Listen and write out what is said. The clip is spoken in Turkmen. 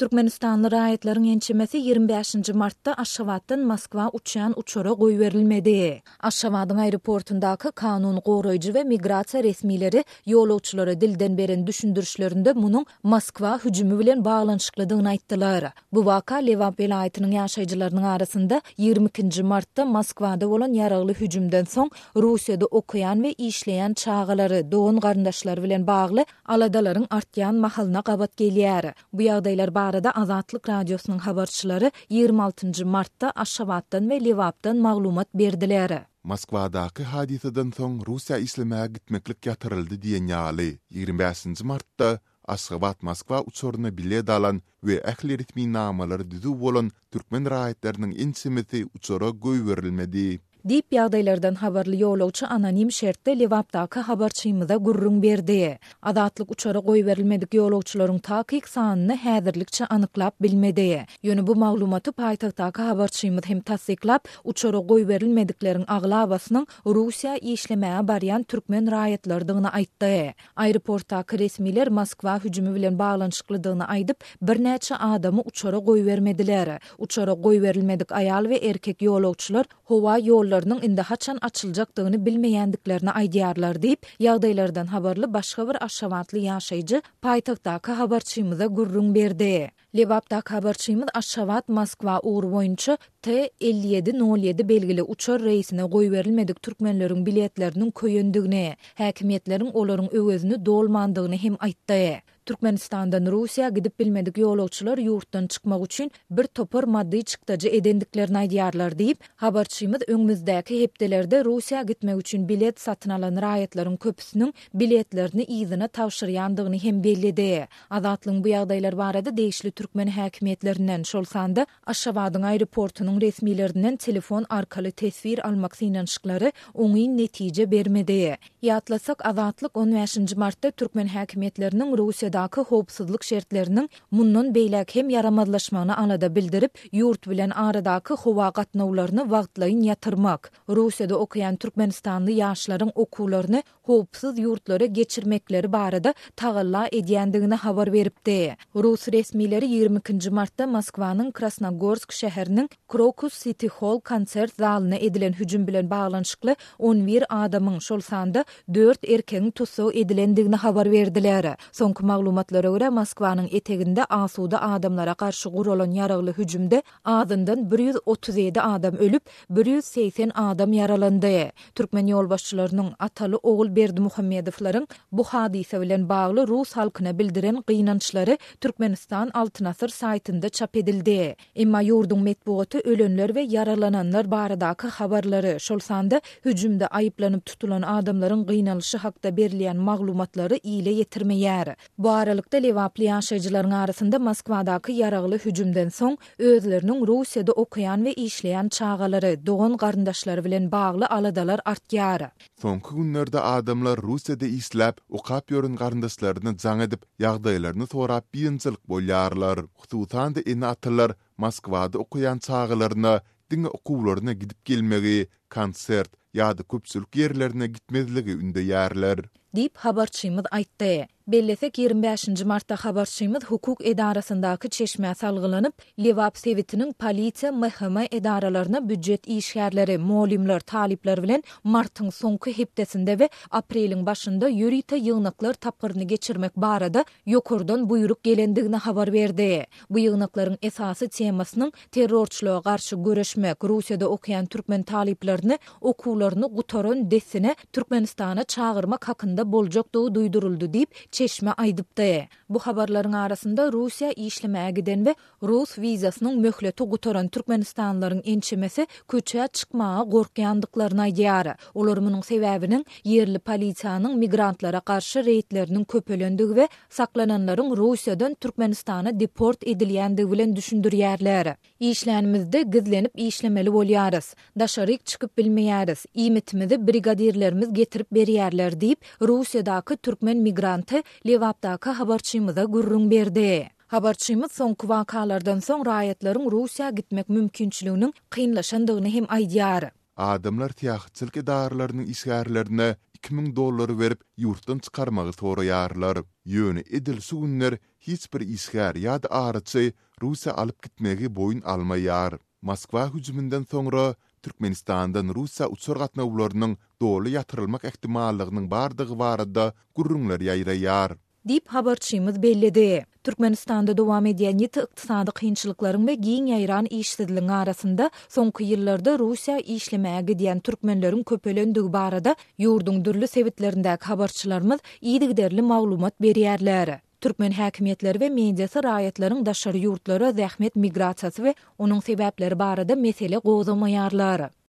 Türkmenistanlı raýatlaryň ençemesi 25 martda Aşgabatdan Moskwa uçan uçora goýberilmedi. Aşgabatyň aeroportundaky kanun goraýjy we migrasiýa resmileri ýolawçylara dilden beren düşündürüşlerinde munyň Moskwa hüjümi bilen baglanyşyklydygyny aýtdylar. Bu waka Lewap welaýatynyň ýaşaýjylarynyň arasynda 22 martda Moskwada bolan ýaragly hüjümden soň Russiýada okuyan we işleýän çağalary, doğun garyndaşlary bilen bagly aladalaryň artýan mahalyna gabat gelýär. Bu ýagdaýlar barada Azatlyk radiosynyň habarçylary 26 martda Aşgabatdan we Lewapdan maglumat berdiler. Moskwadaky hadiseden soň Russiýa islemäge gitmeklik ýatyryldy diýen ýaly 25 martda Aşgabat Moskwa uçuryna bilet alan we ähli ritmi namalary düzü bolan türkmen raýatlarynyň ençemesi uçura goýberilmedi. Dip ýagdaýlardan habarly ýolawçy anonim şertde Lewapdaky habarçymyza gurrun berdi. Azatlyk uçara goýberilmedik ýolawçylaryň takyk sanyny häzirlikçe anyklap bilmedi. Ýöne bu maglumaty paýtagtdaky habarçymyz hem tasdiklap, uçara goýberilmedikleriň aglabasynyň Russiýa işlemäge barýan türkmen raýatlarydygyny aýtdy. Aeroportdaky resmiler Moskwa hüjümi bilen baglanyşyklydygyny aýdyp, birnäçe adamy uçara goýbermediler. Uçara goýberilmedik aýal we erkek ýolawçylar howa ýollarının indi haçan açyljakdygyny bilmeýändiklerini aýdýarlar diýip, ýagdaýlardan habarly başga bir Aşgabatly ýaşaýjy paýtagtdaky habarçymyza gurrun berdi. Lewapdaky habarçymyz Aşgabat Moskwa ugur boýunça T5707 belgili uçar reýsine goýberilmedik türkmenleriň biletleriniň köýendigini, häkimetleriň olaryň öwezini dolmandygyny hem aýtdy. Türkmenistandan Russiýa gidip bilmedik ýolawçylar ýurtdan çykmak üçin bir topar maddi çykdaja edendiklerini aýdýarlar diýip, habarçymyz öňümüzdäki hepdelerde Russiýa gitmek üçin bilet satyn alan raýatlaryň köpüsiniň biletlerini ýygyna tawşyrýandygyny hem bellidi. Azatlyň bu ýagdaýlar barada degişli türkmen häkimetlerinden şolsanda Aşgabatyň aeroportunyň resmilerinden telefon arkaly tesvir almak synanşyklary oňy netije bermedi. Ýatlasak Azatlyk 15 martda türkmen häkimetleriniň Russiýa howpsuzlyk şertleriniň mundan beýlek hem yaramadlaşmagyny alada bildirip, ýurt bilen aradaky howa gatnawlaryny wagtlaýyn ýatyrmak, Russiýada okuyan Türkmenistanly ýaşlaryň okuwlaryny howpsuz ýurtlara geçirmekleri barada tagalla edýändigini habar beripdi. Rus resmileri 22 martda Moskwanyň Krasnogorsk şäheriniň Krokus City Hall konsert zalyna edilen hüjüm bilen baglanyşykly 11 adamyň şolsanda 4 erkegiň tutsaw edilendigini habar berdiler. Soňky maglumatlara görä Moskwanyň eteginde asuda adamlara garşy guralan ýaragly hüjümde azyndan 137 adam ölüp, 180 adam yaralandy. Türkmen ýolbaşçylarynyň ataly ogul Berdimuhammedowlaryň bu hadise bilen bagly Rus halkyna bildiren gynançlary Türkmenistan Altyn Asr saýtynda çap edildi. Emma ýurdun metbuaty ölenler we yaralananlar baradaky habarlary şolsanda hüjümde aýyplanyp tutulan adamlaryň gynanlyşy hakda berilýän maglumatlary ýyle ýetirmeýär. Bu aralykda Lewaply ýaşaýjylaryň arasynda Moskwadaky ýaragly hüjümden soň özleriniň Russiýada okuyan we işleýän çağalary, doğan garyndaşlary bilen bagly aladalar artýar. Soňky günlerde adamlar Russiýada isläp, okap ýörün garyndaşlaryny jaň edip, ýagdaýlaryny sorap biýençilik bolýarlar. Hususan da ene atylar Moskwada okuyan çağalaryna, diňe okuwlaryna gidip gelmegi, konsert ýa-da köpçülik ýerlerine gitmezligi ündeýärler. Dip habarçymyz aýtdy. Bellesek 25 martda habarçymyz hukuk edarasyndaky çeşme salgylanyp, Lewap sewitiniň polisiýa MHM edaralaryna büdjet işgärleri, molimler, talipler bilen martyň soňky hepdesinde we apreliň başynda ýörite ýygnaklar tapgyryny geçirmek barada ýokurdan buyruk gelendigini habar berdi. Bu ýygnaklaryň esasy temasynyň terrorçylyga garşy göreşmek, Russiýada okuyan türkmen taliplerini okuwlaryny gutaran desine Türkmenistana çağırmak hakynda boljakdygy duýduruldy diýip çeşme aýdypdy. Bu habarlaryň arasynda Russiýa işlemäge giden we Rus wizasynyň möhleti gutaran Türkmenistanlaryň ençemesi köçe çykmaga gorkýandyklaryny aýdýar. Olar munyň sebäbiniň yerli polisiýanyň migrantlara garşy reýtleriniň köpelendigi we saklananlaryň Russiýadan Türkmenistana deport edilýändigi bilen düşündirýärler. İşlänimizde gizlenip işlemeli bolýarys. Daşaryk çykyp bilmeýäris. Iýmitimizi brigadirlerimiz getirip berýärler diýip Russiýadaky türkmen migranty Lewapdaky habarçymyza gurrun berdi. Habarçymyz soňky wakalardan soň raýatlaryň Russiýa gitmek mümkinçiliginiň kynlaşandygyny hem aýdýar. Adamlar tiýagçylyk edaralarynyň işgärlerine $2000 berip yurtdan çıkarmagy soraýarlar. Ýöne edilsi günler hiç bir isgär ýa-da araçy Russiýa alyp gitmegi boyun almaýar. Moskwa hüjümünden soňra Türkmenistandan Russiýa uçur gatnawlarynyň doly ýatyrylmak ähtimallygynyň bardygy barada gurrunlar ýaýraýar. Dip habarçymyz bellidi. Türkmenistanda dowam edýän ýeti ykdysady kynçylyklaryň we giň ýaýran işsizligiň arasynda soňky ýyllarda Russiýa işlemäge gidýän türkmenleriň köpelenligi barada ýurdun dürli sebitlerindäki habarçylarymyz ýygyderli maglumat berýärler. Türkmen häkimetleri we mediasy raýatlaryň daşary ýurtlara zähmet migrasiýasy we onuň sebäpleri barada mesele gozamaýarlar.